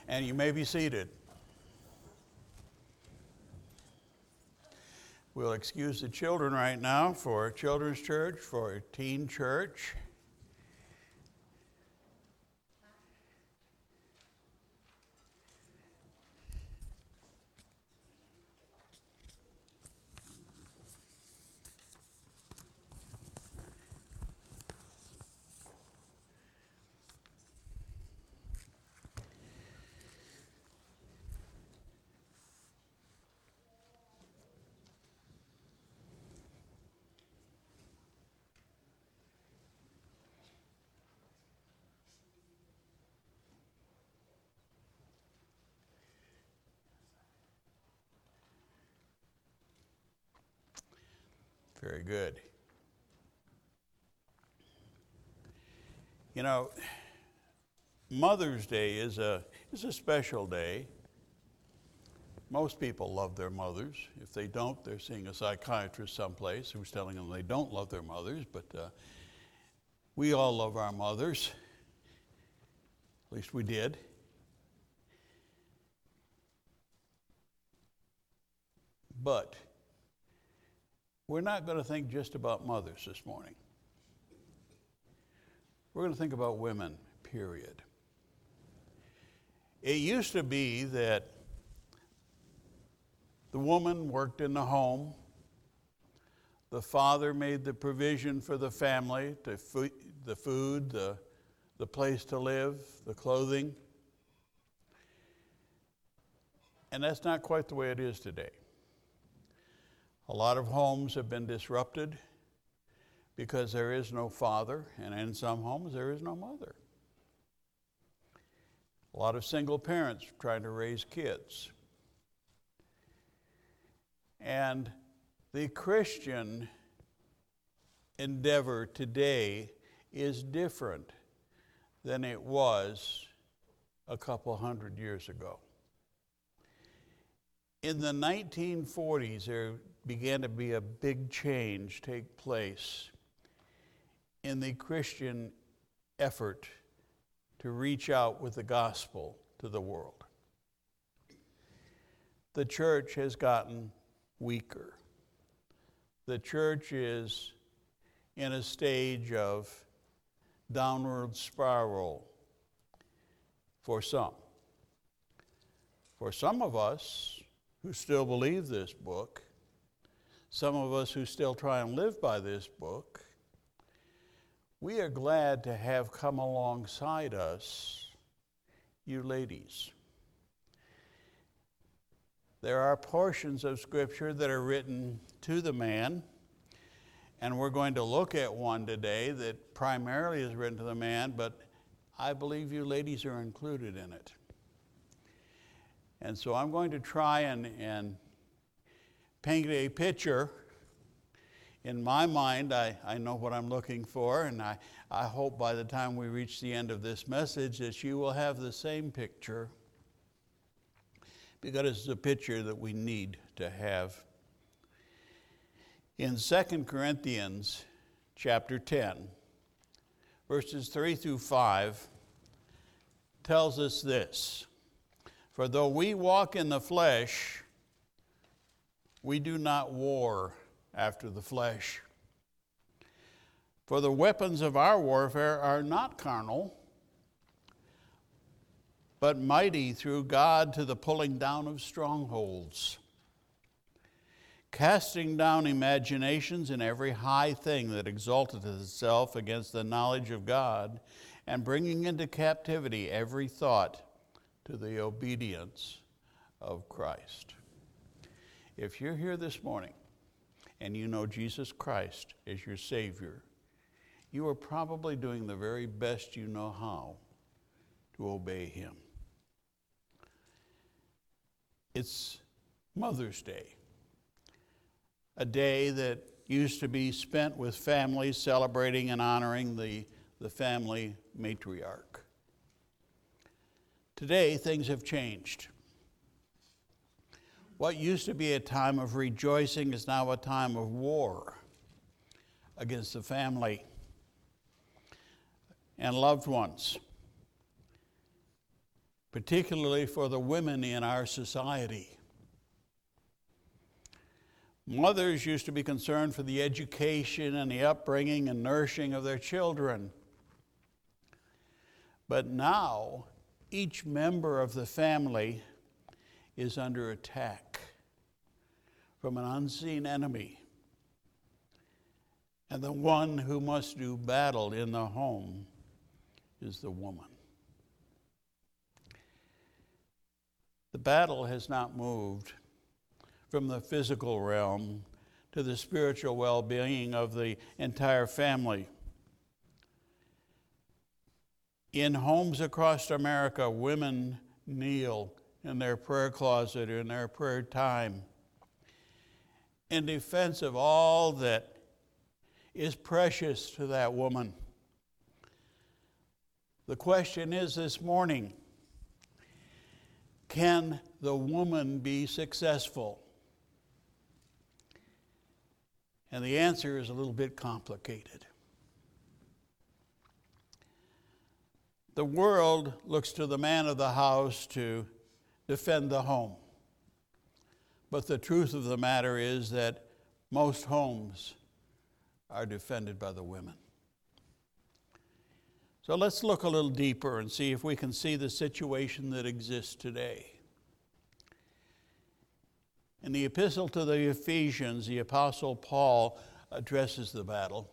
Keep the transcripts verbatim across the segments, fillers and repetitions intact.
And you may be seated. We'll excuse the children right now for children's church, for teen church. Very good. You know, Mother's Day is a is a special day. Most people love their mothers. If they don't, they're seeing a psychiatrist someplace who's telling them they don't love their mothers. But uh, we all love our mothers. At least we did. But we're not going to think just about mothers this morning. We're going to think about women, period. It used to be that the woman worked in the home. The father made the provision for the family, to fo- the food, the, the place to live, the clothing. And that's not quite the way it is today. A lot of homes have been disrupted because there is no father, and in some homes there is no mother. A lot of single parents trying to raise kids. And the Christian endeavor today is different than it was a couple hundred years ago. In the nineteen forties, there began to be a big change take place in the Christian effort to reach out with the gospel to the world. The church has gotten weaker. The church is in a stage of downward spiral for some. For some of us who still believe this book, some of us who still try and live by this book, we are glad to have come alongside us, you ladies. There are portions of Scripture that are written to the man, and we're going to look at one today that primarily is written to the man, but I believe you ladies are included in it. And so I'm going to try and, and paint a picture. In my mind, I, I know what I'm looking for, and I, I hope by the time we reach the end of this message that you will have the same picture, because it's a picture that we need to have. In Second Corinthians chapter ten, verses three through five, tells us this: "For though we walk in the flesh, we do not war after the flesh. For the weapons of our warfare are not carnal, but mighty through God to the pulling down of strongholds, casting down imaginations and every high thing that exalteth itself against the knowledge of God, and bringing into captivity every thought to the obedience of Christ." If you're here this morning and you know Jesus Christ as your Savior, you are probably doing the very best you know how to obey Him. It's Mother's Day, a day that used to be spent with families celebrating and honoring the, the family matriarch. Today, things have changed. What used to be a time of rejoicing is now a time of war against the family and loved ones. particularly for the women in our society. Mothers used to be concerned for the education and the upbringing and nourishing of their children. But now, each member of the family is under attack from an unseen enemy. And the one who must do battle in the home is the woman. The battle has not moved from the physical realm to the spiritual well-being of the entire family. In homes across America, women kneel in their prayer closet or in their prayer time in defense of all that is precious to that woman. The question is this morning, can the woman be successful? And the answer is a little bit complicated. The world looks to the man of the house to defend the home. But the truth of the matter is that most homes are defended by the women. So let's look a little deeper and see if we can see the situation that exists today. In the epistle to the Ephesians, the Apostle Paul addresses the battle.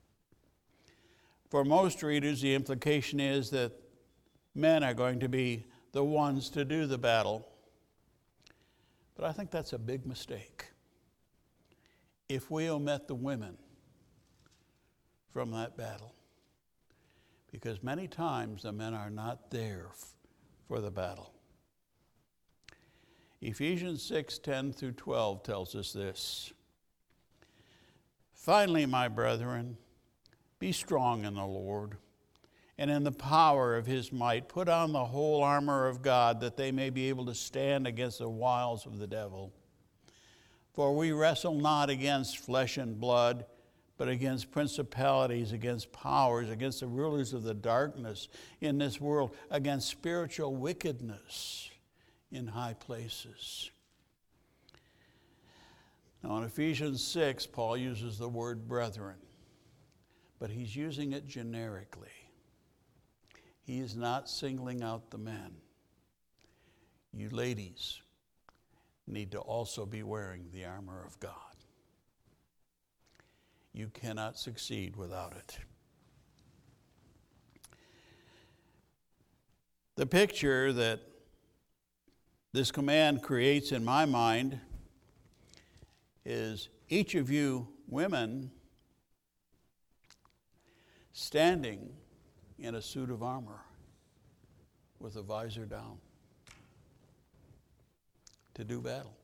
For most readers, the implication is that men are going to be the ones to do the battle. But I think that's a big mistake if we omit the women from that battle. Because many times the men are not there for the battle. Ephesians six, ten through twelve tells us this. Finally, my brethren, be strong in the Lord and in the power of his might. Put on the whole armor of God, that they may be able to stand against the wiles of the devil. For we wrestle not against flesh and blood, but against principalities, against powers, against the rulers of the darkness in this world, against spiritual wickedness in high places. Now in Ephesians six, Paul uses the word brethren, but he's using it generically. He is not singling out the men. You ladies need to also be wearing the armor of God. You cannot succeed without it. The picture that this command creates in my mind is each of you women standing in a suit of armor with a visor down to do battle.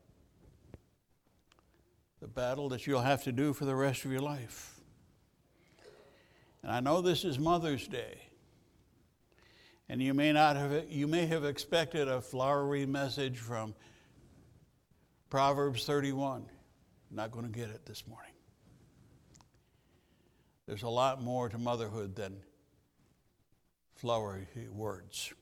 The battle that you'll have to do for the rest of your life. And I know this is Mother's Day. And you may not have, you may have expected a flowery message from Proverbs thirty-one. Not going to get it this morning. There's a lot more to motherhood than flowery words.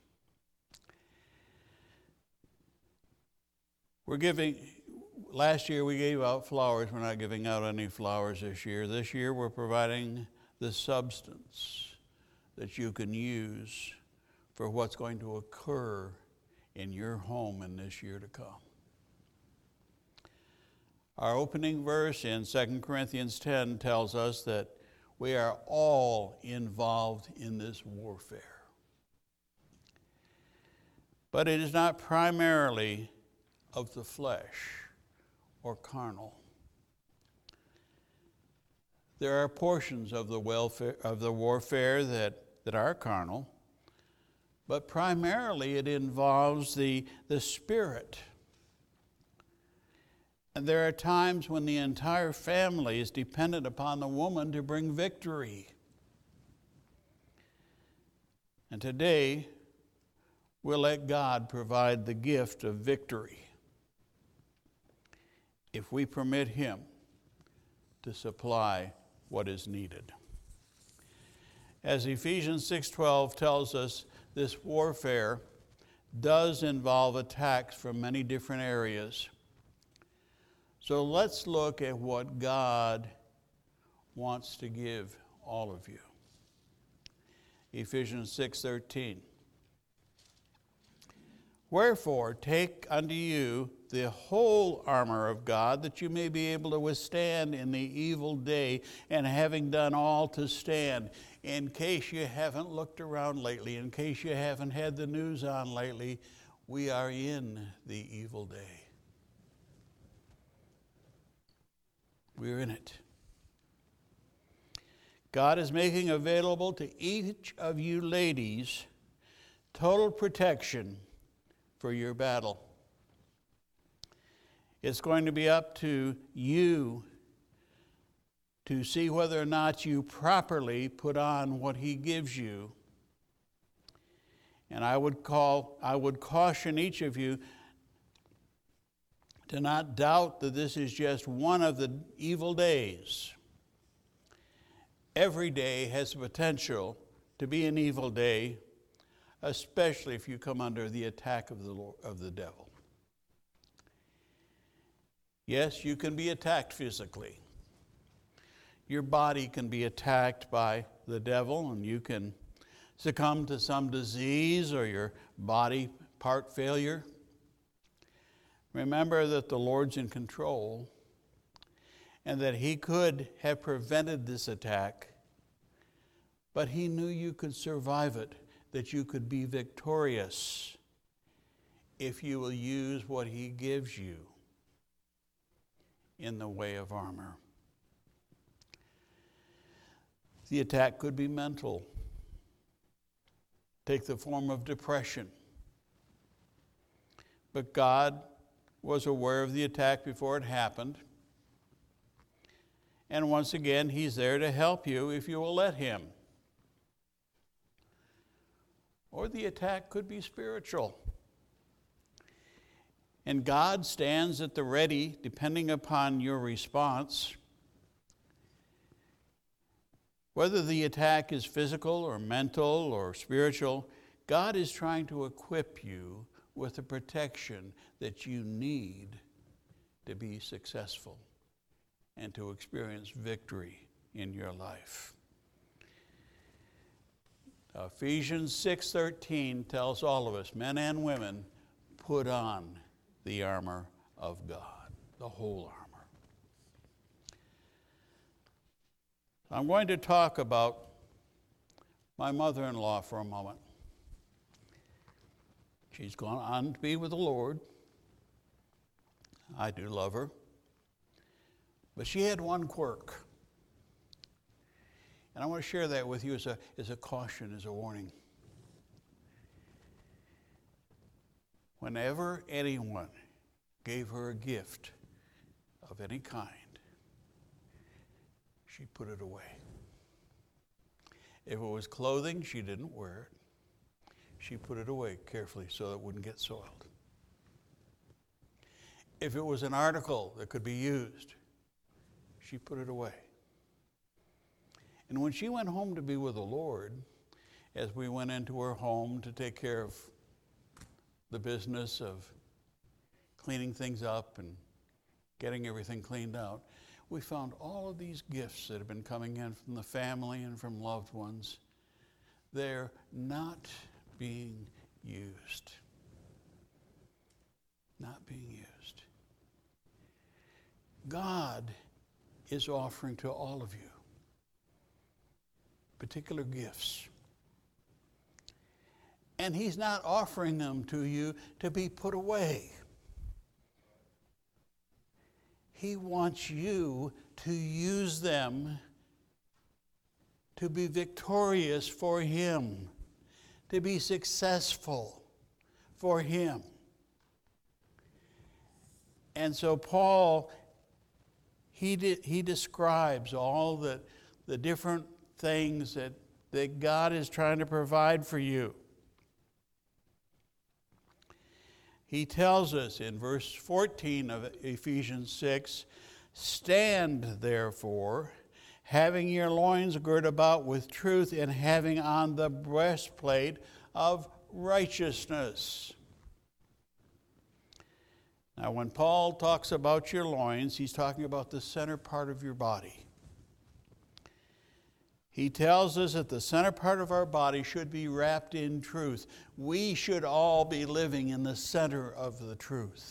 We're giving, last year we gave out flowers. We're not giving out any flowers this year. This year we're providing the substance that you can use for what's going to occur in your home in this year to come. Our opening verse in Second Corinthians ten tells us that we are all involved in this warfare. But it is not primarily of the flesh or carnal. There are portions of the welfare of the warfare that, that are carnal, but primarily it involves the, the spirit. And there are times when the entire family is dependent upon the woman to bring victory. And today, we'll let God provide the gift of victory if we permit him to supply what is needed. As Ephesians six twelve tells us, this warfare does involve attacks from many different areas. So let's look at what God wants to give all of you. Ephesians six thirteen. Wherefore, take unto you the whole armor of God, that you may be able to withstand in the evil day, and having done all to stand. In case you haven't looked around lately, in case you haven't had the news on lately, we are in the evil day. We're in it. God is making available to each of you ladies total protection for your battle. It's going to be up to you to see whether or not you properly put on what he gives you. And I would call, I would caution each of you to not doubt that this is just one of the evil days. Every day has the potential to be an evil day, especially if you come under the attack of the Lord, of the devil. Yes, you can be attacked physically. Your body can be attacked by the devil, and you can succumb to some disease or your body part failure. Remember that the Lord's in control, and that he could have prevented this attack, but he knew you could survive it, that you could be victorious if you will use what he gives you in the way of armor. The attack could be mental, take the form of depression. But God was aware of the attack before it happened. And once again, he's there to help you if you will let him. Or the attack could be spiritual. And God stands at the ready, depending upon your response. Whether the attack is physical or mental or spiritual, God is trying to equip you with the protection that you need to be successful and to experience victory in your life. Ephesians six thirteen tells all of us, men and women, put on the armor of God, the whole armor. I'm going to talk about my mother-in-law for a moment. She's gone on to be with the Lord. I do love her. But she had one quirk. And I want to share that with you as a, as a caution, as a warning. Whenever anyone gave her a gift of any kind, she put it away. If it was clothing, she didn't wear it. She put it away carefully so it wouldn't get soiled. If it was an article that could be used, she put it away. And when she went home to be with the Lord, as we went into her home to take care of the business of cleaning things up and getting everything cleaned out, we found all of these gifts that have been coming in from the family and from loved ones. They're not being used. Not being used. God is offering to all of you particular gifts. And he's not offering them to you to be put away. He wants you to use them to be victorious for him, to be successful for him. And so Paul, he de- he describes all the, the different things that, that God is trying to provide for you. He tells us in verse fourteen of Ephesians six, stand therefore, having your loins girt about with truth, and having on the breastplate of righteousness. Now, when Paul talks about your loins, he's talking about the center part of your body. He tells us that the center part of our body should be wrapped in truth. We should all be living in the center of the truth.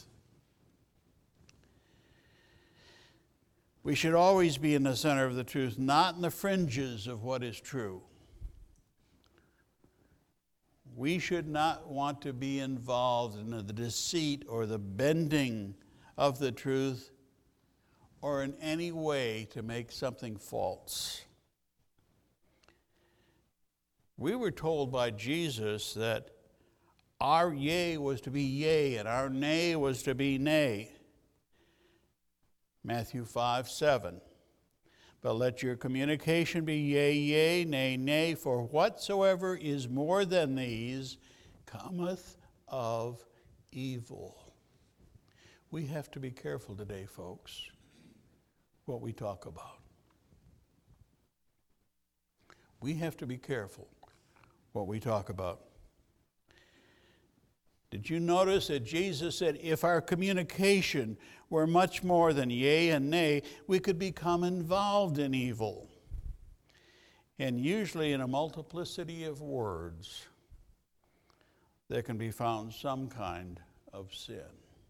We should always be in the center of the truth, not in the fringes of what is true. We should not want to be involved in the deceit or the bending of the truth or in any way to make something false. We were told by Jesus that our yea was to be yea and our nay was to be nay. Matthew five, seven. But let your communication be yea, yea, nay, nay, for whatsoever is more than these cometh of evil. We have to be careful today, folks, what we talk about. We have to be careful what we talk about. Did you notice that Jesus said if our communication were much more than yea and nay, we could become involved in evil? And usually in a multiplicity of words, there can be found some kind of sin.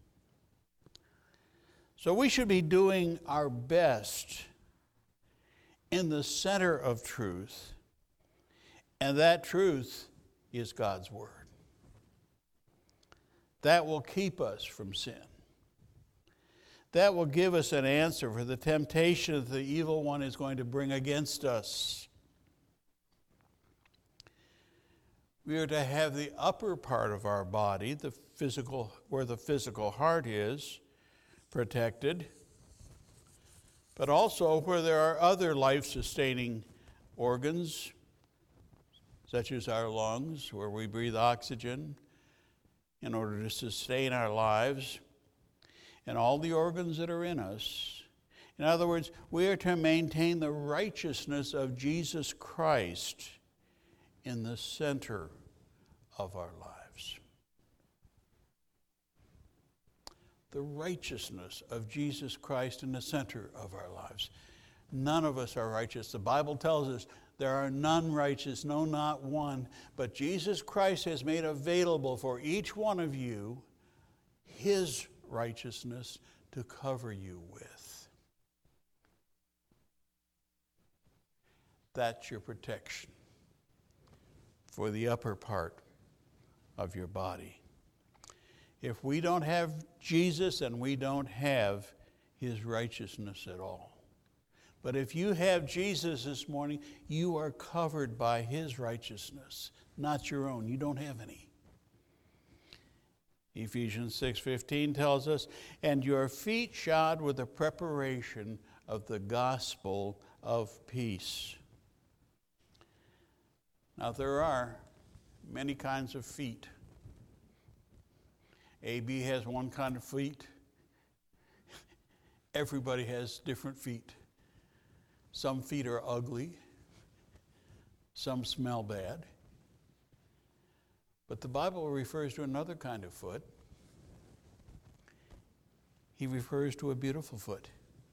So we should be doing our best in the center of truth, and that truth is God's Word. That will keep us from sin. That will give us an answer for the temptation that the evil one is going to bring against us. We are to have the upper part of our body, the physical, where the physical heart is, protected, but also where there are other life-sustaining organs, such as our lungs, where we breathe oxygen in order to sustain our lives, and all the organs that are in us. In other words, we are to maintain the righteousness of Jesus Christ in the center of our lives. The righteousness of Jesus Christ in the center of our lives. None of us are righteous. The Bible tells us there are none righteous, no, not one. But Jesus Christ has made available for each one of you His righteousness to cover you with. That's your protection for the upper part of your body. If we don't have Jesus, then we don't have His righteousness at all. But if you have Jesus this morning, you are covered by His righteousness, not your own. You don't have any. Ephesians six fifteen tells us, and your feet shod with the preparation of the gospel of peace. Now there are many kinds of feet. A B has one kind of feet. Everybody has different feet. Some feet are ugly. Some smell bad. But the Bible refers to another kind of foot. He refers to a beautiful foot.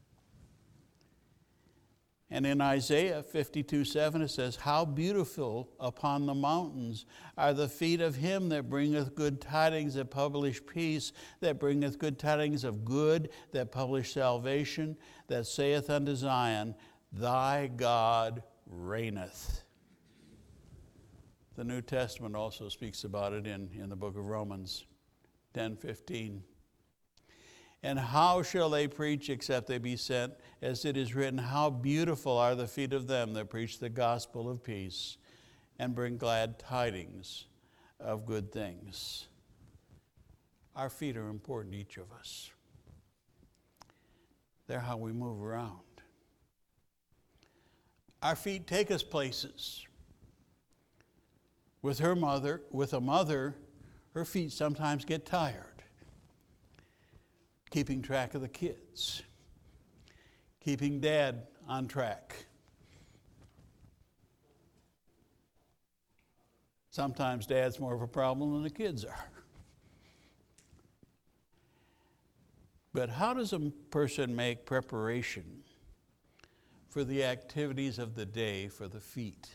And in Isaiah fifty-two seven it says, how beautiful upon the mountains are the feet of him that bringeth good tidings, that publish peace, that bringeth good tidings of good, that publish salvation, that saith unto Zion, thy God reigneth. The New Testament also speaks about it in, in the book of Romans ten fifteen. And how shall they preach except they be sent? As it is written, how beautiful are the feet of them that preach the gospel of peace and bring glad tidings of good things. Our feet are important to each of us. They're how we move around. Our feet take us places. With her mother, with a mother, her feet sometimes get tired. Keeping track of the kids. Keeping dad on track. Sometimes dad's more of a problem than the kids are. But how does a person make preparation for the activities of the day for the feet?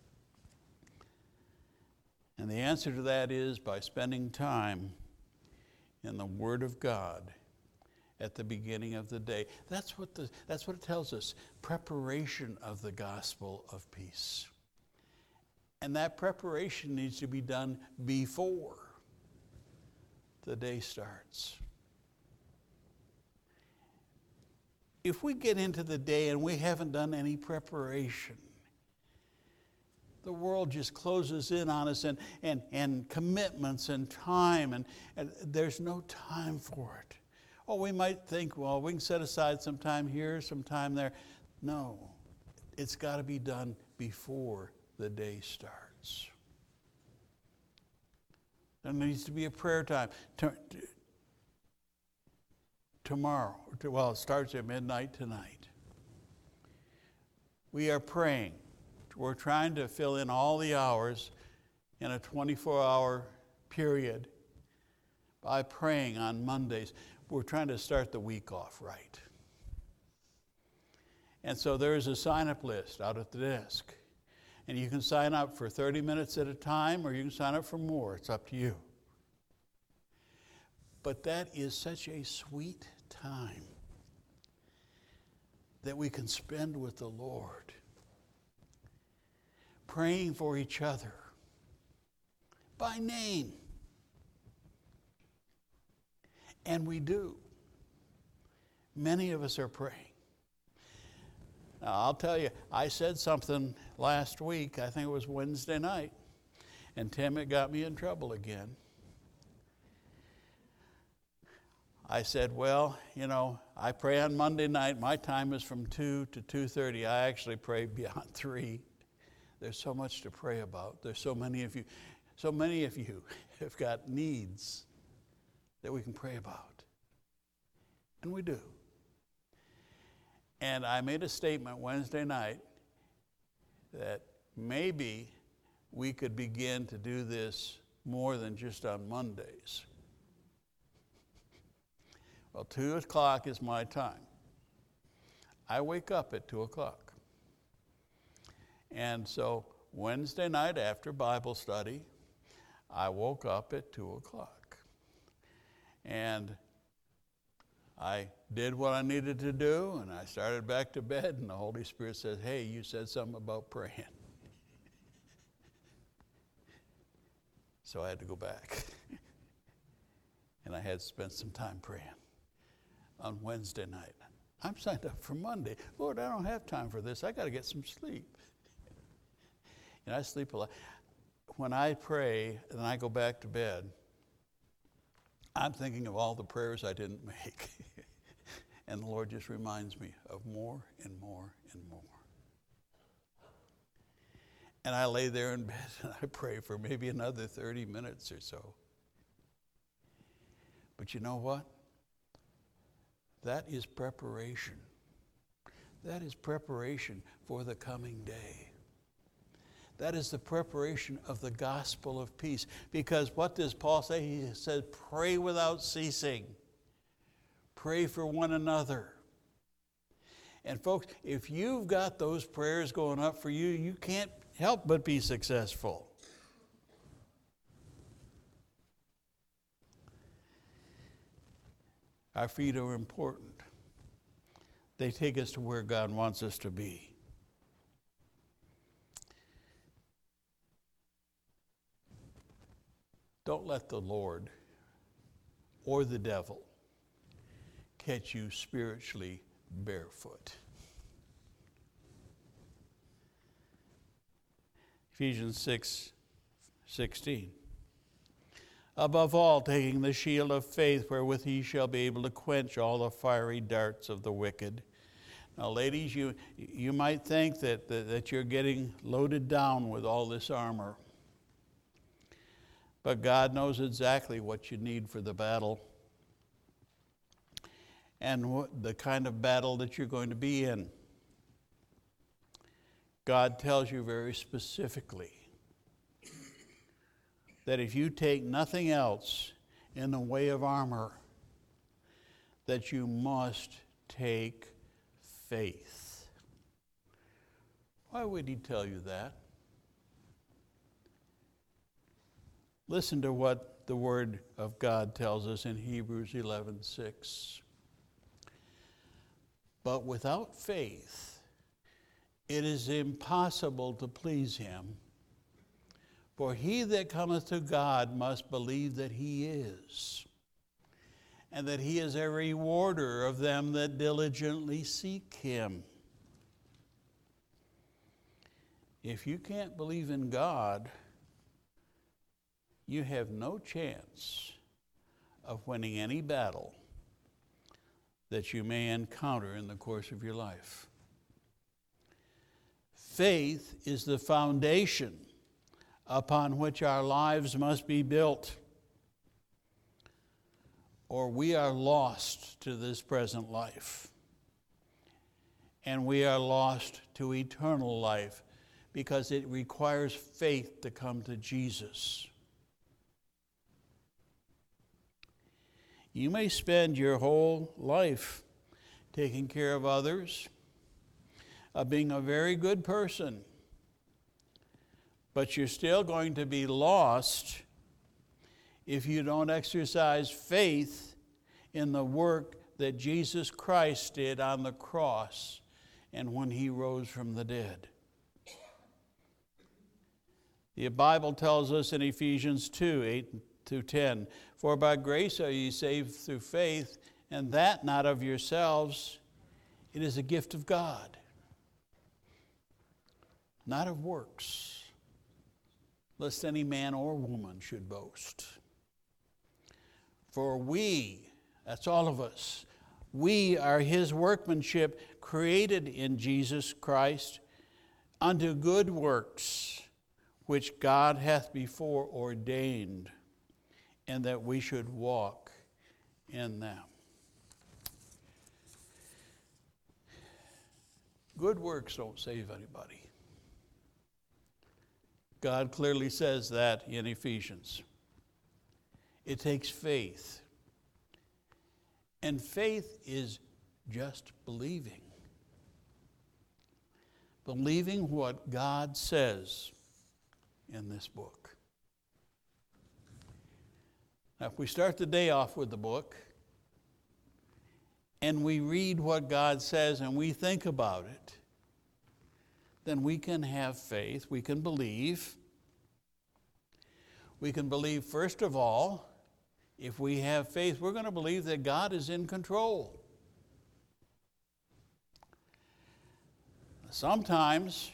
And the answer to that is by spending time in the Word of God at the beginning of the day. That's what the, that's what it tells us, preparation of the gospel of peace. And that preparation needs to be done before the day starts. If we get into the day and we haven't done any preparation, the world just closes in on us, and, and, and commitments and time, and, and there's no time for it. Oh, we might think, well, we can set aside some time here, some time there. No, it's got to be done before the day starts. There needs to be a prayer time. Tomorrow, well, it starts at midnight tonight. We are praying. We're trying to fill in all the hours in a twenty-four hour period by praying on Mondays. We're trying to start the week off right. And so there is a sign-up list out at the desk. And you can sign up for thirty minutes at a time, or you can sign up for more. It's up to you. But that is such a sweet time that we can spend with the Lord, praying for each other by name. And we do. Many of us are praying. Now, I'll tell you, I said something last week, I think it was Wednesday night, and Tim, it got me in trouble again. I said, well, you know, I pray on Monday night. My time is from two to two thirty. I actually pray beyond three. There's so much to pray about. There's so many of you, so many of you have got needs that we can pray about. And we do. And I made a statement Wednesday night that maybe we could begin to do this more than just on Mondays. Well, two o'clock is my time. I wake up at two o'clock. And so Wednesday night after Bible study, I woke up at two o'clock. And I did what I needed to do, and I started back to bed, and the Holy Spirit said, hey, you said something about praying. So I had to go back. And I had to spend some time praying on Wednesday night. I'm signed up for Monday. Lord, I don't have time for this. I got to get some sleep. And I sleep a lot. When I pray and I go back to bed, I'm thinking of all the prayers I didn't make. And the Lord just reminds me of more and more and more. And I lay there in bed and I pray for maybe another thirty minutes or so. But you know what? That is preparation. That is preparation for the coming day. That is the preparation of the gospel of peace. Because what does Paul say? He says, pray without ceasing. Pray for one another. And folks, if you've got those prayers going up for you, you can't help but be successful. Our feet are important. They take us to where God wants us to be. Don't let the Lord or the devil catch you spiritually barefoot. Ephesians six sixteen. Above all, taking the shield of faith, wherewith ye shall be able to quench all the fiery darts of the wicked. Now, ladies, you, you might think that, that, that you're getting loaded down with all this armor. But God knows exactly what you need for the battle and what, the kind of battle that you're going to be in. God tells you very specifically that if you take nothing else in the way of armor, that you must take faith. Why would he tell you that? Listen to what the Word of God tells us in Hebrews eleven six. But without faith, it is impossible to please him. For he that cometh to God must believe that he is, and that he is a rewarder of them that diligently seek him. If you can't believe in God, you have no chance of winning any battle that you may encounter in the course of your life. Faith is the foundation upon which our lives must be built, or we are lost to this present life, and we are lost to eternal life, because it requires faith to come to Jesus. You may spend your whole life taking care of others, of being a very good person, but you're still going to be lost if you don't exercise faith in the work that Jesus Christ did on the cross and when he rose from the dead. The Bible tells us in Ephesians two, eight through ten, for by grace are ye saved through faith, and that not of yourselves, it is a gift of God, not of works, lest any man or woman should boast. For we, that's all of us, we are his workmanship, created in Jesus Christ unto good works, which God hath before ordained, and that we should walk in them. Good works don't save anybody. God clearly says that in Ephesians. It takes faith. And faith is just believing. Believing what God says in this book. Now, if we start the day off with the book, and we read what God says and we think about it, then we can have faith, we can believe. We can believe, first of all, if we have faith, we're going to believe that God is in control. Sometimes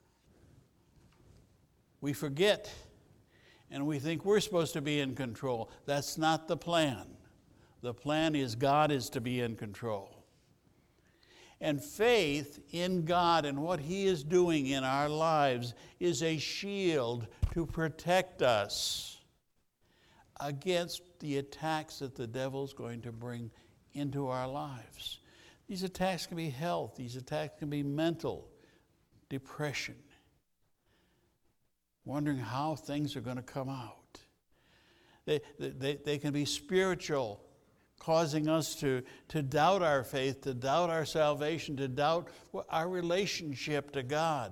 we forget and we think we're supposed to be in control. That's not the plan. The plan is God is to be in control. And faith in God and what he is doing in our lives is a shield to protect us against the attacks that the devil's going to bring into our lives. These attacks can be health. These attacks can be mental, depression, wondering how things are going to come out. They, they, they can be spiritual, causing us to, to doubt our faith, to doubt our salvation, to doubt our relationship to God.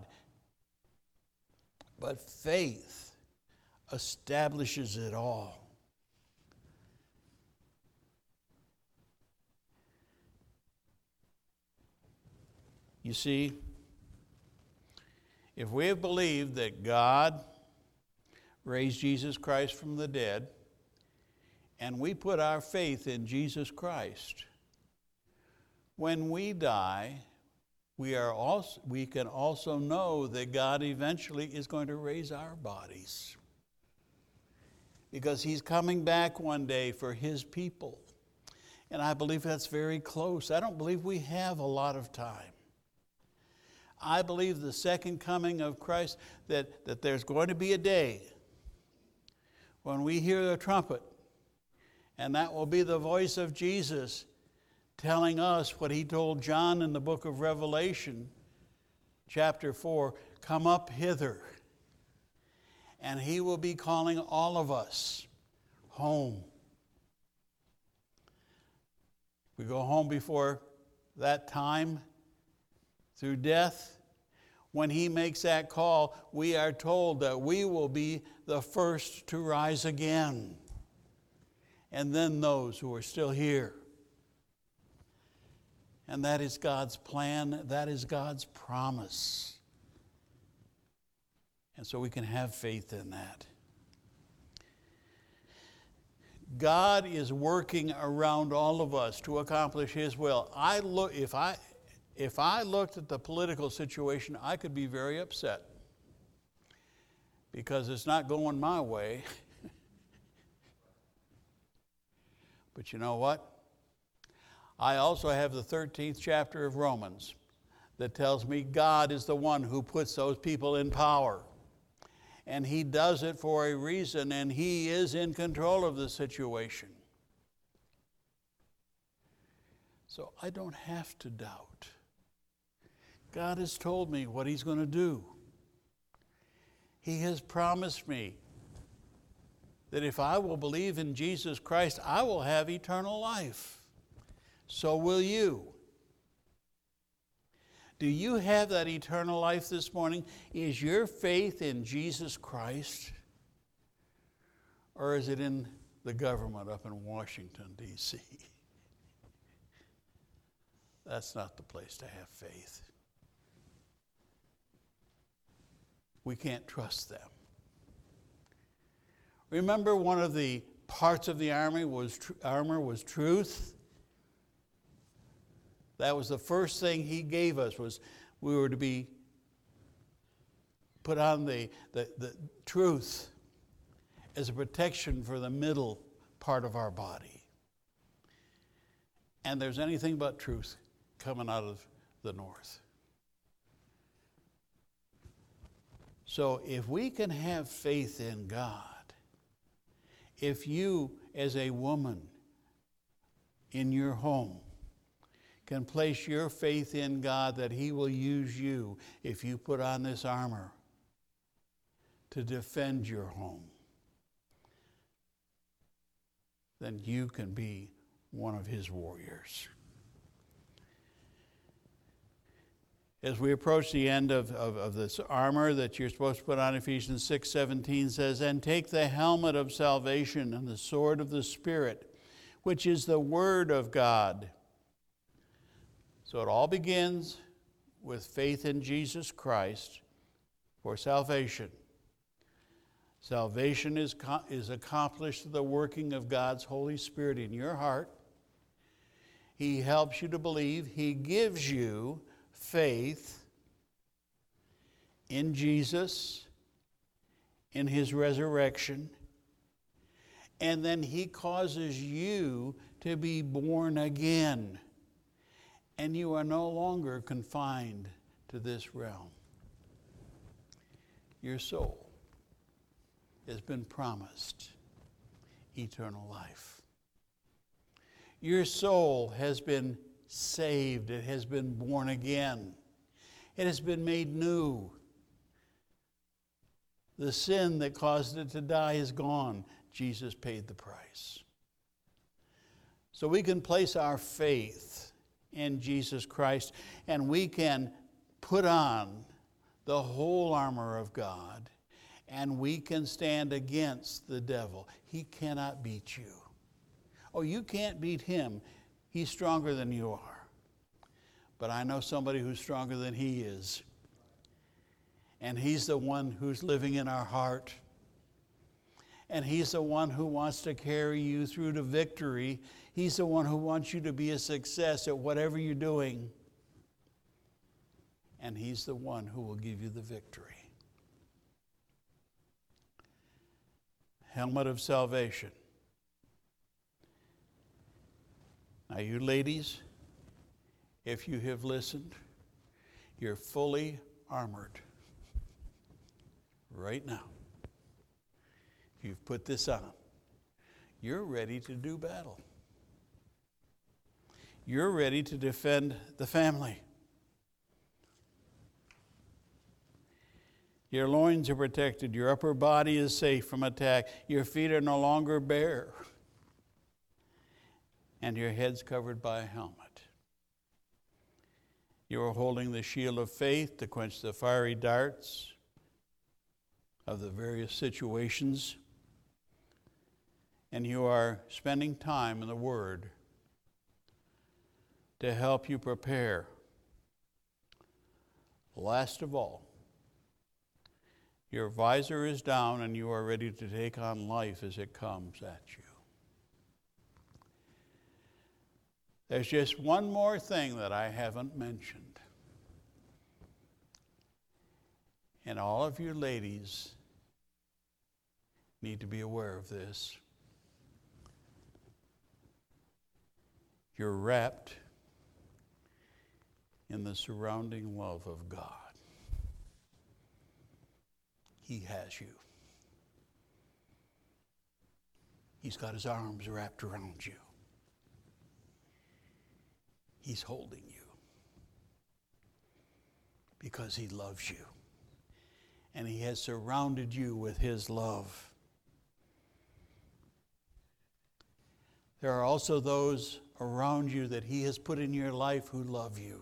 But faith establishes it all. You see, if we have believed that God raised Jesus Christ from the dead, and we put our faith in Jesus Christ, when we die, we are also, we can also know that God eventually is going to raise our bodies, because he's coming back one day for his people. And I believe that's very close. I don't believe we have a lot of time. I believe the second coming of Christ, that, that there's going to be a day when we hear the trumpet, and that will be the voice of Jesus telling us what he told John in the book of Revelation, chapter four, come up hither. And he will be calling all of us home. We're we go home before that time through death, when he makes that call, we are told that we will be the first to rise again. And then those who are still here. And that is God's plan. That is God's promise. And so we can have faith in that. God is working around all of us to accomplish his will. I look, if I, if I looked at the political situation, I could be very upset because it's not going my way. But you know what? I also have the thirteenth chapter of Romans that tells me God is the one who puts those people in power. And he does it for a reason, and he is in control of the situation. So I don't have to doubt. God has told me what he's going to do. He has promised me that if I will believe in Jesus Christ, I will have eternal life. So will you. Do you have that eternal life this morning? Is your faith in Jesus Christ? Or is it in the government up in Washington, D C? That's not the place to have faith. We can't trust them. Remember, one of the parts of the army was tr- armor was truth. That was the first thing he gave us, was we were to be put on the, the, the truth as a protection for the middle part of our body. And there's anything but truth coming out of the north. So if we can have faith in God, if you as a woman in your home can place your faith in God that he will use you if you put on this armor to defend your home, then you can be one of his warriors. As we approach the end of, of, of this armor that you're supposed to put on, Ephesians six seventeen says, "And take the helmet of salvation and the sword of the Spirit, which is the word of God." So it all begins with faith in Jesus Christ for salvation. Salvation is, is accomplished through the working of God's Holy Spirit in your heart. He helps you to believe. He gives you faith in Jesus, in his resurrection, and then he causes you to be born again. And you are no longer confined to this realm. Your soul has been promised eternal life. Your soul has been saved. It has been born again. It has been made new. The sin that caused it to die is gone. Jesus paid the price. So we can place our faith in Jesus Christ, and we can put on the whole armor of God, and we can stand against the devil. He cannot beat you. Oh, you can't beat him. He's stronger than you are. But I know somebody who's stronger than he is. And he's the one who's living in our heart. And he's the one who wants to carry you through to victory. He's the one who wants you to be a success at whatever you're doing. And he's the one who will give you the victory. Helmet of salvation. Now, you ladies, if you have listened, you're fully armored right now. If you've put this on, you're ready to do battle. You're ready to defend the family. Your loins are protected. Your upper body is safe from attack. Your feet are no longer bare. and your head's covered by a helmet. You are holding the shield of faith to quench the fiery darts of the various situations, and you are spending time in the Word to help you prepare. Last of all, your visor is down and you are ready to take on life as it comes at you. There's just one more thing that I haven't mentioned. And all of you ladies need to be aware of this. You're wrapped in the surrounding love of God. He has you. He's got his arms wrapped around you. He's holding you because he loves you. And he has surrounded you with his love. There are also those around you that he has put in your life who love you.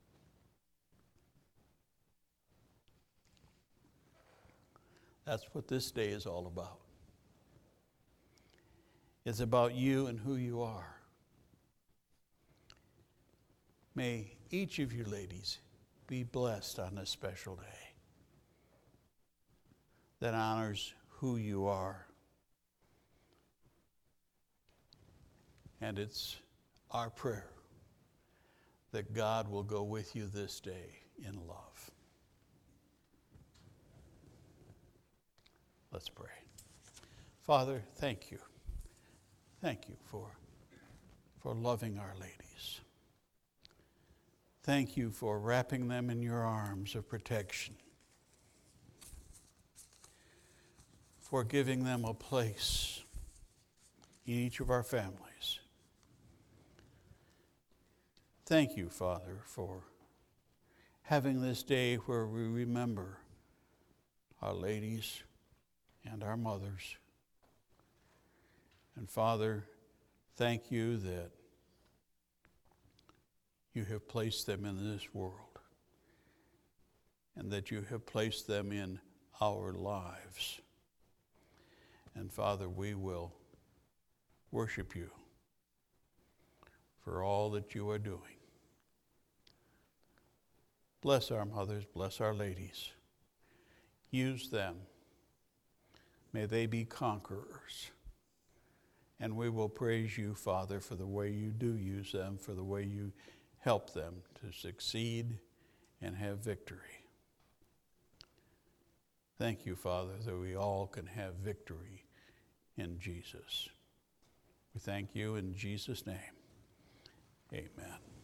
That's what this day is all about. It's about you and who you are. May each of you ladies be blessed on this special day that honors who you are. And it's our prayer that God will go with you this day in love. Let's pray. Father, thank you. Thank you for, for loving our ladies. Thank you for wrapping them in your arms of protection. For giving them a place in each of our families. Thank you, Father, for having this day where we remember our ladies and our mothers. And Father, thank you that you have placed them in this world and that you have placed them in our lives. And Father, we will worship you for all that you are doing. Bless our mothers, bless our ladies. Use them. May they be conquerors. And we will praise you, Father, for the way you do use them, for the way you help them to succeed and have victory. Thank you, Father, that we all can have victory in Jesus. We thank you in Jesus' name. Amen.